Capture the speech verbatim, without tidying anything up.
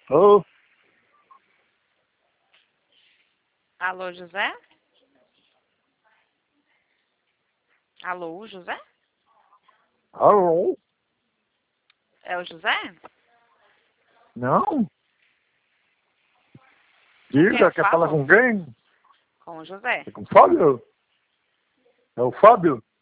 Ô, Alô, José? Alô, José? alô? É o José? Não? Com quem Diga, eu quer falar falo? com quem? Com o José. É com o Fábio? É o Fábio?